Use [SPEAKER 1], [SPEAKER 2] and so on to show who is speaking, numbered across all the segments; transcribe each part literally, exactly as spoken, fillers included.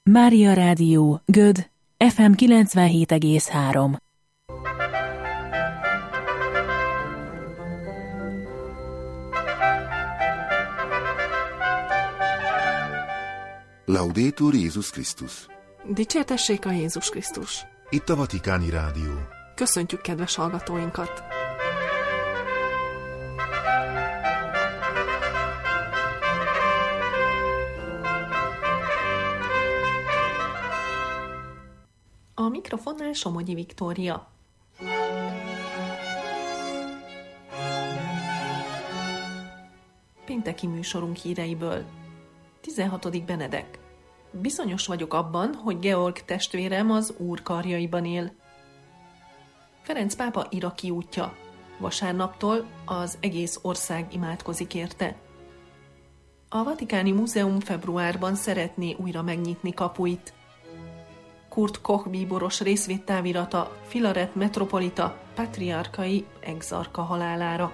[SPEAKER 1] Mária Rádió, Göd, ef em kilencvenhét egész három.
[SPEAKER 2] Laudetur Jézus Krisztus!
[SPEAKER 3] Dicsértessék a Jézus Krisztus!
[SPEAKER 2] Itt a Vatikáni Rádió.
[SPEAKER 3] Köszöntjük kedves hallgatóinkat! A mikrofonnál Somogyi Viktória. Pénteki műsorunk híreiből. tizenhatodik Benedek. Bizonyos vagyok abban, hogy Georg testvérem az Úr karjaiban él. Ferenc pápa iraki útja. Vasárnaptól az egész ország imádkozik érte. A Vatikáni Múzeum februárban szeretné újra megnyitni kapuit. Kurt Koch bíboros részvédtávirata Filaret metropolita patriárkai exarka halálára.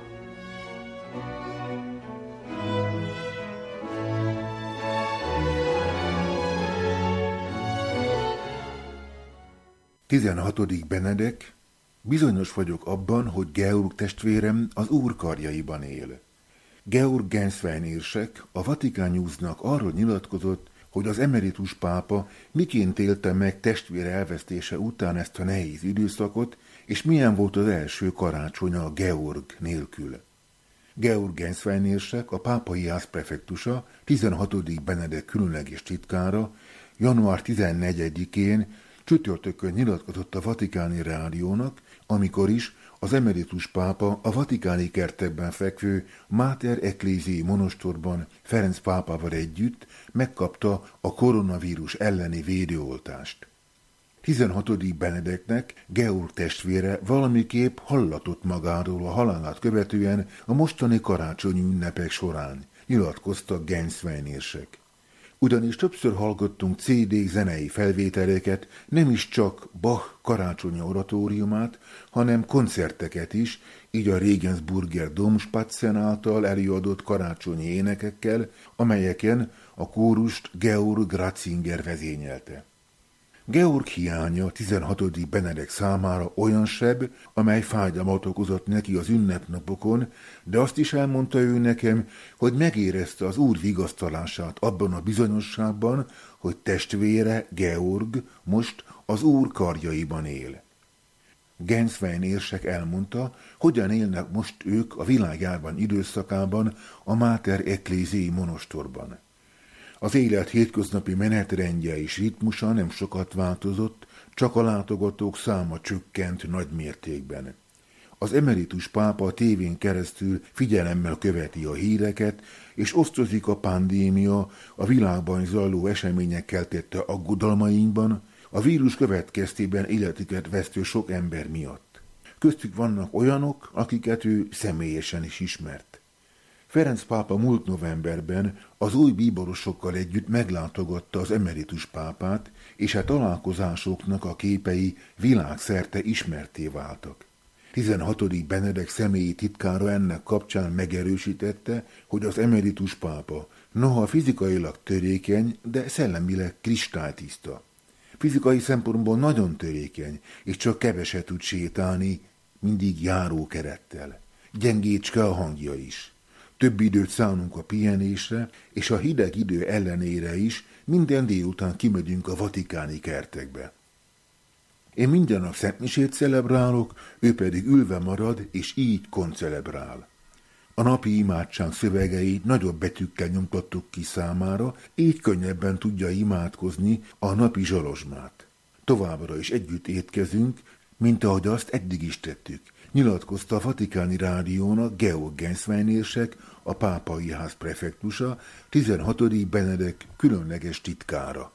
[SPEAKER 2] tizenhatodik Benedek. Bizonyos vagyok abban, hogy Georg testvérem az Úr karjaiban él. Georg Genswein érsek a Vatican Newsnak arról nyilatkozott, hogy az emeritus pápa miként élte meg testvére elvesztése után ezt a nehéz időszakot, és milyen volt az első karácsonya Georg nélkül. Georg Genswein érsek, a pápai ház prefektusa, tizenhatodik Benedek különleges titkára január tizennegyedikén csütörtökön nyilatkozott a Vatikáni Rádiónak, amikor is az emeritus pápa a vatikáni kertekben fekvő Mater Ecclesiae monostorban Ferenc pápával együtt megkapta a koronavírus elleni védőoltást. tizenhatodik Benedeknek Georg testvére valamiképp hallatott magáról a halálát követően a mostani karácsonyi ünnepek során, nyilatkozta Genswein érsek. Ugyanis többször hallgattunk cé dé zenei felvételeket, nem is csak Bach karácsonyi oratóriumát, hanem koncerteket is, így a Regensburger Domspatzen által előadott karácsonyi énekekkel, amelyeken a kórust Georg Ratzinger vezényelte. Georg hiánya tizenhatodik Benedek számára olyan seb, amely fájdalmat okozott neki az ünnepnapokon, de azt is elmondta ő nekem, hogy megérezte az Úr vigasztalását abban a bizonyosságban, hogy testvére Georg most az Úr karjaiban él. Genswein érsek elmondta, hogyan élnek most ők a világjárvány időszakában a Mater Ecclesiae monostorban. Az élet hétköznapi menetrendje és ritmusa nem sokat változott, csak a látogatók száma csökkent nagy mértékben. Az emeritus pápa a tévén keresztül figyelemmel követi a híreket, és osztozik a pandémia, a világban zajló eseményekkel tette aggodalmainkban, a vírus következtében életüket vesztő sok ember miatt. Köztük vannak olyanok, akiket ő személyesen is ismert. Ferenc pápa múlt novemberben az új bíborosokkal együtt meglátogatta az emeritus pápát, és a találkozásoknak a képei világszerte ismertté váltak. tizenhatodik Benedek személyi titkára ennek kapcsán megerősítette, hogy az emeritus pápa noha fizikailag törékeny, de szellemileg kristálytiszta. Fizikai szempontból nagyon törékeny, és csak keveset tud sétálni, mindig járókerettel. Gyengécske a hangja is. Több időt szánunk a pihenésre, és a hideg idő ellenére is minden délután kimegyünk a vatikáni kertekbe. Én minden nap szentmisét celebrálok, ő pedig ülve marad, és így koncelebrál. A napi imádság szövegeit nagyobb betűkkel nyomtattuk ki számára, így könnyebben tudja imádkozni a napi zsalozsmát. Továbbra is együtt étkezünk, mint ahogy azt eddig is tettük, nyilatkozta a Vatikáni Rádiónak Georg Genswein érsek, a pápai ház prefektusa, tizenhatodik Benedek különleges titkára.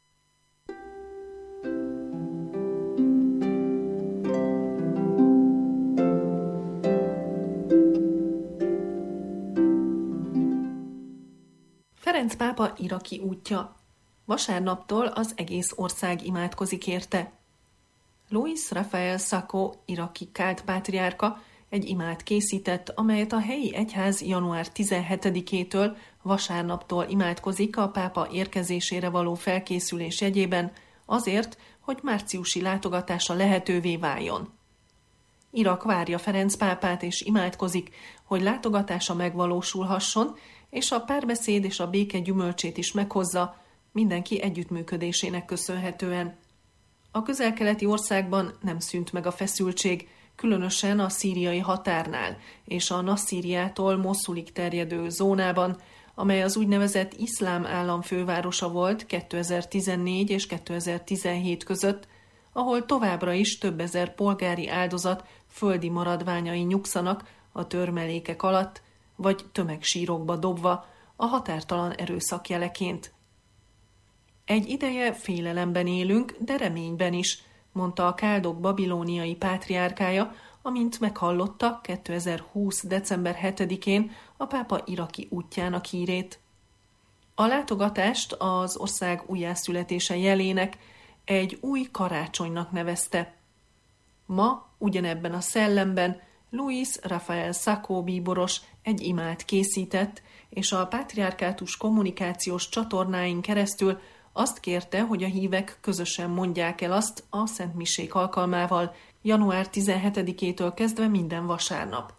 [SPEAKER 3] Ferenc pápa iraki útja. Vasárnaptól az egész ország imádkozik érte. Luis Rafael Sacco iraki kált pátriárka egy imát készített, amelyet a helyi egyház január tizenhetedikétől vasárnaptól imádkozik a pápa érkezésére való felkészülés jegyében, azért, hogy márciusi látogatása lehetővé váljon. Irak várja Ferenc pápát és imádkozik, hogy látogatása megvalósulhasson, és a párbeszéd és a béke gyümölcsét is meghozza, mindenki együttműködésének köszönhetően. A közel-keleti országban nem szűnt meg a feszültség, különösen a szíriai határnál és a Nasszíriától Moszulig terjedő zónában, amely az úgynevezett iszlám állam fővárosa volt kétezer-tizennégy és kétezer-tizenhét között, ahol továbbra is több ezer polgári áldozat földi maradványai nyugszanak a törmelékek alatt, vagy tömegsírokba dobva, a határtalan erőszak jeleként. Egy ideje félelemben élünk, de reményben is, mondta a káldok babilóniai pátriárkája, amint meghallotta kétezer-húsz. december hetedikén a pápa iraki útjának hírét. A látogatást az ország újjászületése jelének, egy új karácsonynak nevezte. Ma, ugyanebben a szellemben Luis Rafael Sacco bíboros egy imát készített, és a pátriárkátus kommunikációs csatornáin keresztül azt kérte, hogy a hívek közösen mondják el azt a szentmisék alkalmával, január tizenhetedikétől kezdve minden vasárnap.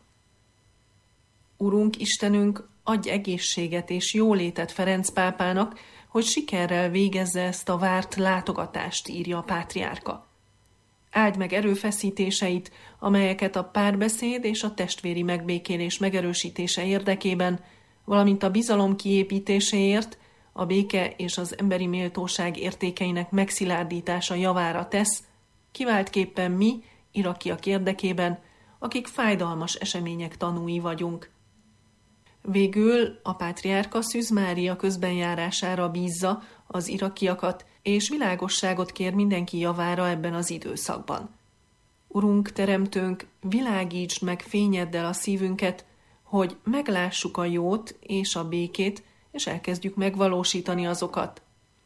[SPEAKER 3] Urunk Istenünk, adj egészséget és jólétet Ferenc pápának, hogy sikerrel végezze ezt a várt látogatást, írja a pátriárka. Áld meg erőfeszítéseit, amelyeket a párbeszéd és a testvéri megbékélés megerősítése érdekében, valamint a bizalom kiépítéséért, a béke és az emberi méltóság értékeinek megszilárdítása javára tesz, kiváltképpen mi, irakiak érdekében, akik fájdalmas események tanúi vagyunk. Végül a pátriárka Szűz Mária közbenjárására bízza az irakiakat, és világosságot kér mindenki javára ebben az időszakban. Urunk, teremtőnk, világítsd meg fényeddel a szívünket, hogy meglássuk a jót és a békét, és elkezdjük megvalósítani azokat.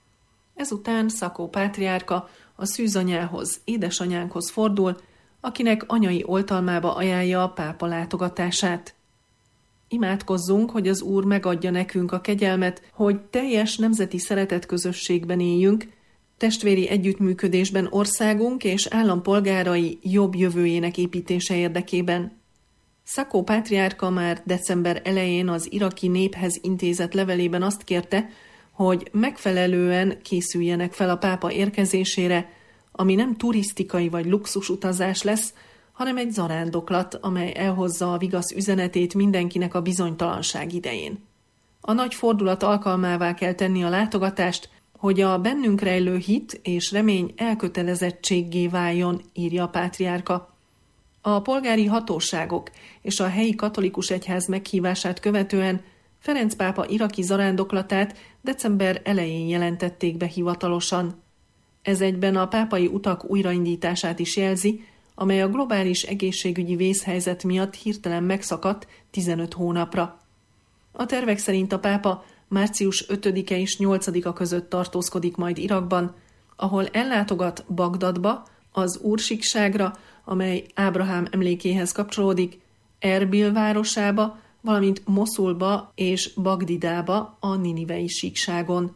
[SPEAKER 3] Ezután Sacco pátriárka a szűzanyához, édesanyánkhoz fordul, akinek anyai oltalmába ajánlja a pápa látogatását. Imádkozzunk, hogy az Úr megadja nekünk a kegyelmet, hogy teljes nemzeti szeretetközösségben éljünk, testvéri együttműködésben országunk és állampolgárai jobb jövőjének építése érdekében. Sacco pátriárka már december elején az iraki néphez intézett levelében azt kérte, hogy megfelelően készüljenek fel a pápa érkezésére, ami nem turisztikai vagy luxusutazás lesz, hanem egy zarándoklat, amely elhozza a vigasz üzenetét mindenkinek a bizonytalanság idején. A nagy fordulat alkalmává kell tenni a látogatást, hogy a bennünk rejlő hit és remény elkötelezettséggé váljon, írja a pátriárka. A polgári hatóságok és a helyi katolikus egyház meghívását követően Ferenc pápa iraki zarándoklatát december elején jelentették be hivatalosan. Ez egyben a pápai utak újraindítását is jelzi, amely a globális egészségügyi vészhelyzet miatt hirtelen megszakadt tizenöt hónapra. A tervek szerint a pápa március ötödike és nyolcadika között tartózkodik majd Irakban, ahol ellátogat Bagdadba, az Úrsíkságra, amely Ábrahám emlékéhez kapcsolódik, Erbil városába, valamint Moszulba és Bagdidába a ninivei síkságon.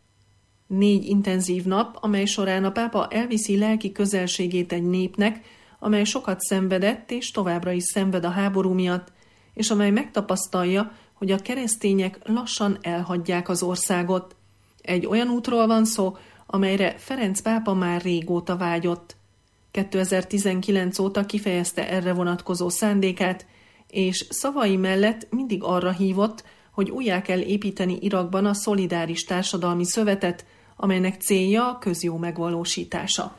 [SPEAKER 3] Négy intenzív nap, amely során a pápa elviszi lelki közelségét egy népnek, amely sokat szenvedett és továbbra is szenved a háború miatt, és amely megtapasztalja, hogy a keresztények lassan elhagyják az országot. Egy olyan útról van szó, amelyre Ferenc pápa már régóta vágyott. kétezer-tizenkilenc óta kifejezte erre vonatkozó szándékát, és szavai mellett mindig arra hívott, hogy újjá kell építeni Irakban a szolidáris társadalmi szövetet, amelynek célja a közjó megvalósítása.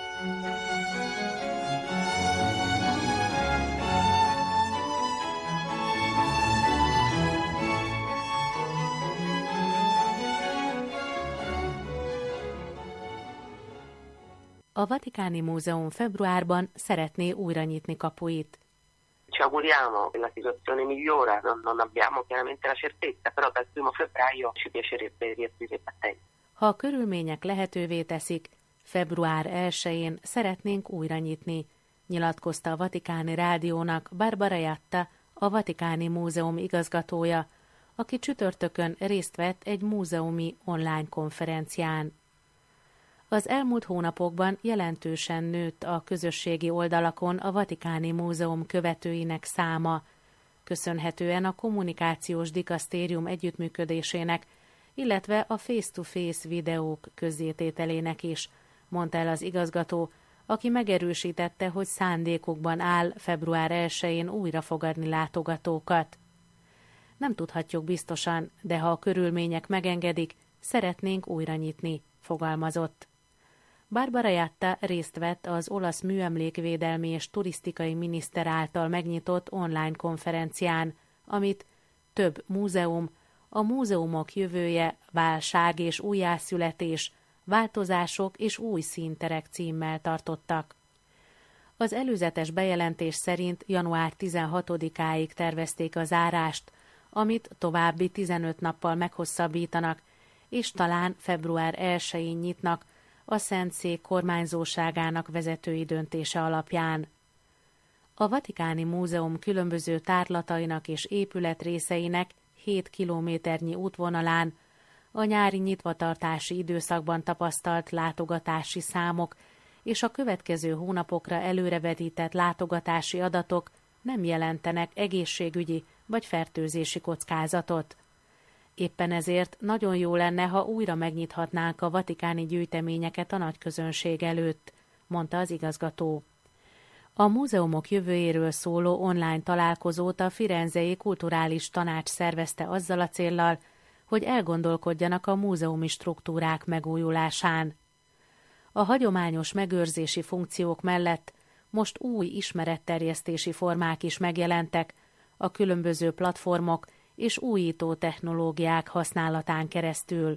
[SPEAKER 4] A Vatikáni Múzeum februárban szeretné újra nyitni kapuit.
[SPEAKER 5] Ci auguriamo che la situazione migliora, non, non abbiamo chiaramente la certezza, però dal primo febbraio ci piacerebbe riaprire i battenti.
[SPEAKER 4] Ha a körülmények lehetővé teszik, február elsején szeretnénk újra nyitni, nyilatkozta a Vatikáni Rádiónak Barbara Jatta, a Vatikáni Múzeum igazgatója, aki csütörtökön részt vett egy múzeumi online konferencián. Az elmúlt hónapokban jelentősen nőtt a közösségi oldalakon a Vatikáni Múzeum követőinek száma, köszönhetően a kommunikációs dikasztérium együttműködésének, illetve a face-to-face videók közzétételének is, mondta el az igazgató, aki megerősítette, hogy szándékukban áll február elsején újra fogadni látogatókat. Nem tudhatjuk biztosan, de ha a körülmények megengedik, szeretnénk újra nyitni, fogalmazott. Barbara Jatta részt vett az olasz műemlékvédelmi és turisztikai miniszter által megnyitott online konferencián, amit több múzeum, a múzeumok jövője, válság és újjászületés, változások és új színterek címmel tartottak. Az előzetes bejelentés szerint január tizenhatodikáig tervezték a zárást, amit további tizenöt nappal meghosszabbítanak, és talán február elsején nyitnak a Szentszék kormányzóságának vezetői döntése alapján. A Vatikáni Múzeum különböző tárlatainak és épületrészeinek hét kilométernyi útvonalán a nyári nyitvatartási időszakban tapasztalt látogatási számok és a következő hónapokra előrevetített látogatási adatok nem jelentenek egészségügyi vagy fertőzési kockázatot. Éppen ezért nagyon jó lenne, ha újra megnyithatnánk a vatikáni gyűjteményeket a nagyközönség előtt, mondta az igazgató. A múzeumok jövőjéről szóló online találkozót a Firenzei Kulturális Tanács szervezte azzal a céllal, hogy elgondolkodjanak a múzeumi struktúrák megújulásán. A hagyományos megőrzési funkciók mellett most új ismeretterjesztési formák is megjelentek, a különböző platformok és újító technológiák használatán keresztül.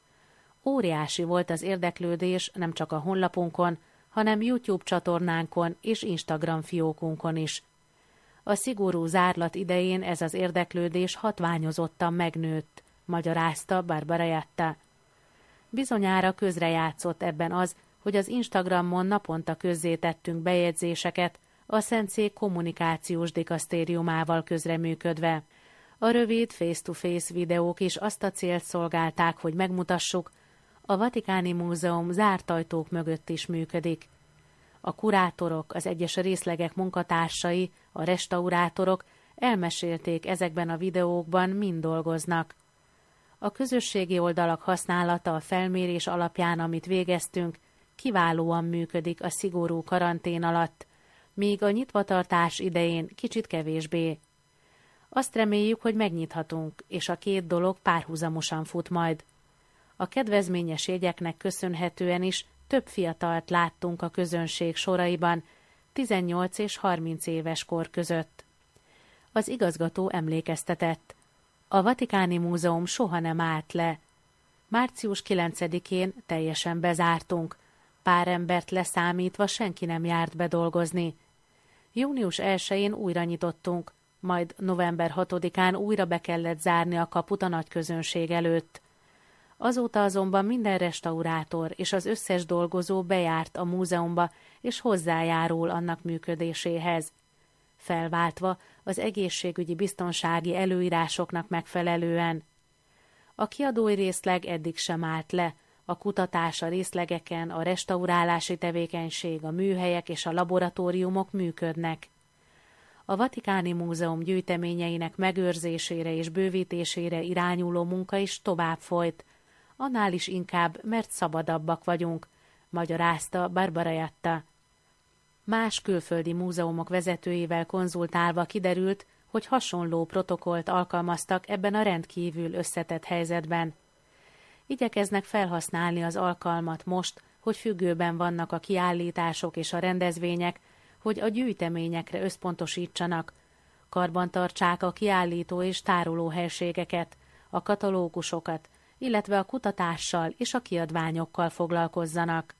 [SPEAKER 4] Óriási volt az érdeklődés nem csak a honlapunkon, hanem YouTube csatornánkon és Instagram fiókunkon is. A szigorú zárlat idején ez az érdeklődés hatványozottan megnőtt, magyarázta Barbara Jatta. Bizonyára közrejátszott ebben az, hogy az Instagramon naponta közzétettünk bejegyzéseket, a Szentszék kommunikációs dikasztériumával közreműködve. A rövid face-to-face videók is azt a célt szolgálták, hogy megmutassuk, a Vatikáni Múzeum zárt ajtók mögött is működik. A kurátorok, az egyes részlegek munkatársai, a restaurátorok elmesélték ezekben a videókban, mind dolgoznak. A közösségi oldalak használata a felmérés alapján, amit végeztünk, kiválóan működik a szigorú karantén alatt, míg a nyitvatartás idején kicsit kevésbé. Azt reméljük, hogy megnyithatunk, és a két dolog párhuzamosan fut majd. A kedvezményes jegyeknek köszönhetően is több fiatalt láttunk a közönség soraiban, tizennyolc és harminc éves kor között. Az igazgató emlékeztetett. A Vatikáni Múzeum soha nem állt le. március kilencedikén teljesen bezártunk. Pár embert leszámítva senki nem járt bedolgozni. június elsején újra nyitottunk, majd november hatodikán újra be kellett zárni a kaput a nagyközönség előtt. Azóta azonban minden restaurátor és az összes dolgozó bejárt a múzeumba és hozzájárul annak működéséhez. Felváltva az egészségügyi biztonsági előírásoknak megfelelően. A kiadói részleg eddig sem állt le, a kutatás a részlegeken, a restaurálási tevékenység, a műhelyek és a laboratóriumok működnek. A Vatikáni Múzeum gyűjteményeinek megőrzésére és bővítésére irányuló munka is tovább folyt, annál is inkább, mert szabadabbak vagyunk, magyarázta Barbara Jatta. Más külföldi múzeumok vezetőivel konzultálva kiderült, hogy hasonló protokollt alkalmaztak ebben a rendkívül összetett helyzetben. Igyekeznek felhasználni az alkalmat most, hogy függőben vannak a kiállítások és a rendezvények, hogy a gyűjteményekre összpontosítsanak, karbantartsák a kiállító és tárolóhelységeket, a katalógusokat, illetve a kutatással és a kiadványokkal foglalkozzanak.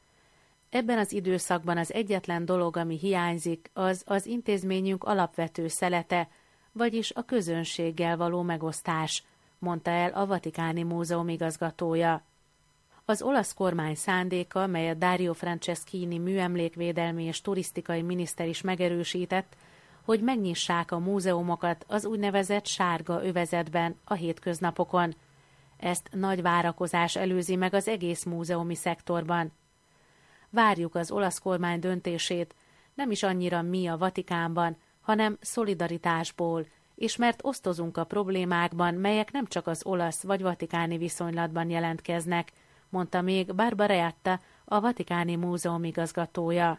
[SPEAKER 4] Ebben az időszakban az egyetlen dolog, ami hiányzik, az az intézményünk alapvető szelete, vagyis a közönséggel való megosztás, mondta el a Vatikáni Múzeum igazgatója. Az olasz kormány szándéka, melyet Dario Franceschini műemlékvédelmi és turisztikai miniszter is megerősített, hogy megnyissák a múzeumokat az úgynevezett sárga övezetben a hétköznapokon. Ezt nagy várakozás előzi meg az egész múzeumi szektorban. Várjuk az olasz kormány döntését, nem is annyira mi a Vatikánban, hanem szolidaritásból, és mert osztozunk a problémákban, melyek nem csak az olasz vagy vatikáni viszonylatban jelentkeznek, mondta még Barbara Jatta, a Vatikáni Múzeum igazgatója.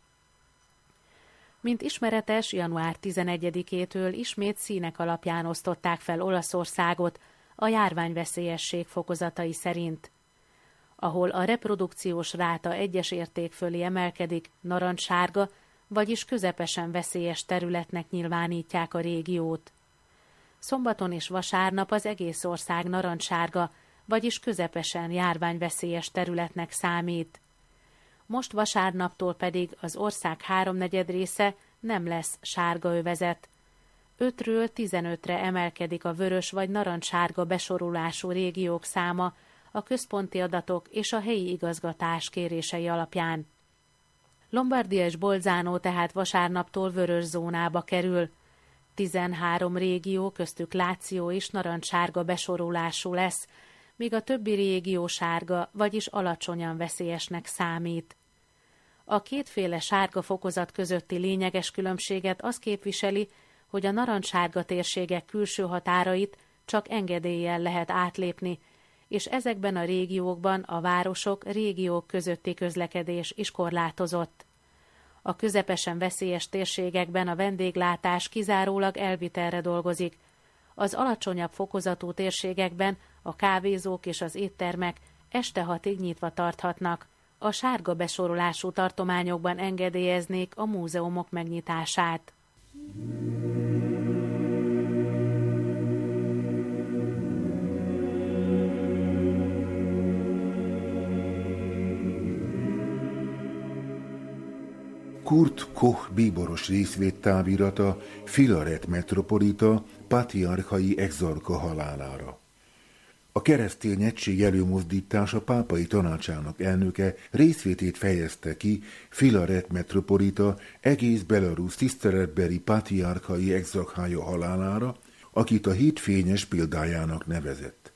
[SPEAKER 4] Mint ismeretes, január tizenegyedikétől ismét színek alapján osztották fel Olaszországot a járványveszélyesség fokozatai szerint. Ahol a reprodukciós ráta egyes érték fölé emelkedik, narancssárga, vagyis közepesen veszélyes területnek nyilvánítják a régiót. Szombaton és vasárnap az egész ország narancssárga, vagyis közepesen járványveszélyes területnek számít. Most vasárnaptól pedig az ország háromnegyed része nem lesz sárga övezet. ötről tizenötre emelkedik a vörös vagy narancssárga besorolású régiók száma a központi adatok és a helyi igazgatás kérései alapján. Lombardia és Bolzano tehát vasárnaptól vörös zónába kerül. tizenhárom régió, köztük Láció is narancssárga besorolású lesz, míg a többi régió sárga, vagyis alacsonyan veszélyesnek számít. A kétféle sárga fokozat közötti lényeges különbséget az képviseli, hogy a narancssárga térségek külső határait csak engedéllyel lehet átlépni, és ezekben a régiókban a városok, régiók közötti közlekedés is korlátozott. A közepesen veszélyes térségekben a vendéglátás kizárólag elvitelre dolgozik. Az alacsonyabb fokozatú térségekben a kávézók és az éttermek este hatig nyitva tarthatnak. A sárga besorolású tartományokban engedélyeznék a múzeumok megnyitását.
[SPEAKER 2] Kurt Koch bíboros részvédtávirata Filaret metropolita patriarchai exarcha halálára. A keresztény egység előmozdítása pápai tanácsának elnöke részvétét fejezte ki Filaret metropolita egész Belarus tiszteletbeli patriarchai exarchája halálára, akit a hit fényes példájának nevezett.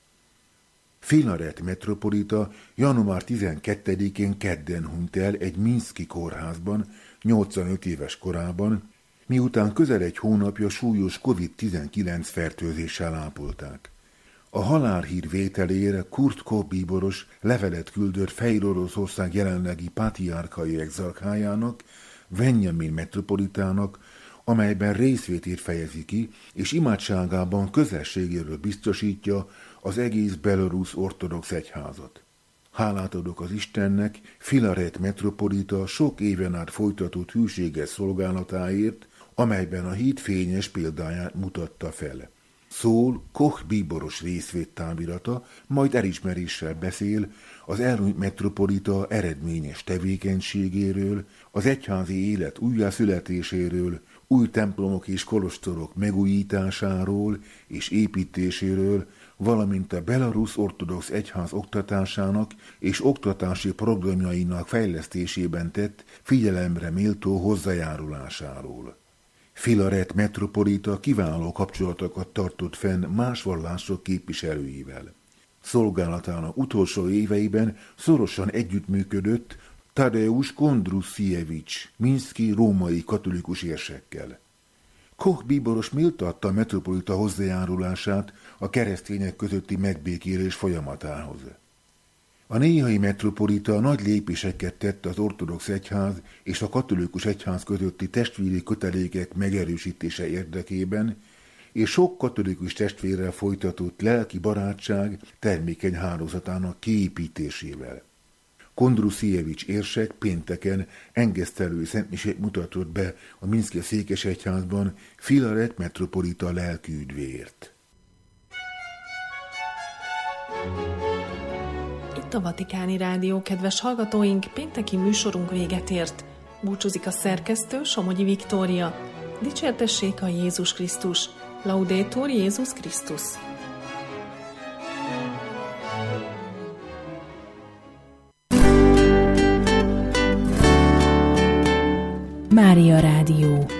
[SPEAKER 2] Filaret metropolita január tizenkettedikén kedden hunyt el egy minszki kórházban, nyolcvanöt éves korában, miután közel egy hónapja súlyos kovid tizenkilenc fertőzéssel ápolták. A halálhír vételére Kurt Koch bíboros levelet küldött Fehéroroszország jelenlegi pátriárkai exarchájának, Vennyamin metropolitának, amelyben részvétét fejezi ki, és imádságában közösségéről biztosítja az egész Belarus ortodox egyházat. Hálát adok az Istennek Filaret metropolita sok éven át folytatott hűséges szolgálatáért, amelyben a hit fényes példáját mutatta fel. Szól Koch bíboros részvédtávirata, majd elismeréssel beszél az elhunyt metropolita eredményes tevékenységéről, az egyházi élet újjászületéséről, új templomok és kolostorok megújításáról és építéséről, valamint a Belarus ortodox egyház oktatásának és oktatási programjainak fejlesztésében tett figyelemre méltó hozzájárulásáról. Filaret metropolita kiváló kapcsolatokat tartott fenn más vallások képviselőivel. Szolgálatának utolsó éveiben szorosan együttműködött Tadeusz Kondruszievics, minszki római katolikus érsekkel. Koch bíboros méltatta a metropolita hozzájárulását a keresztények közötti megbékélés folyamatához. A néhai metropolita nagy lépéseket tett az ortodox egyház és a katolikus egyház közötti testvéri kötelékek megerősítése érdekében, és sok katolikus testvérrel folytatott lelki barátság termékeny hálózatának kiépítésével. Kondruszievics érsek pénteken engesztelő szentmisét mutatott be a minszki székesegyházban Filaret metropolita lelkiüdvéért.
[SPEAKER 3] Itt a Vatikáni Rádió, kedves hallgatóink, pénteki műsorunk véget ért. Búcsúzik a szerkesztő, Somogyi Viktória. Dicsértessék a Jézus Krisztus! Laudetur Jézus Krisztus!
[SPEAKER 1] Mária Rádió.